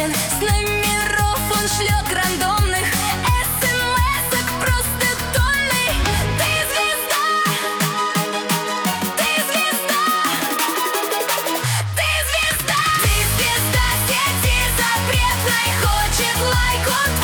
бесчетен. С номеров он шлет рандомных смс-ок просто тонны. Ты звезда, ты звезда, ты звезда. Ты звезда сети запретной, хочет лайк от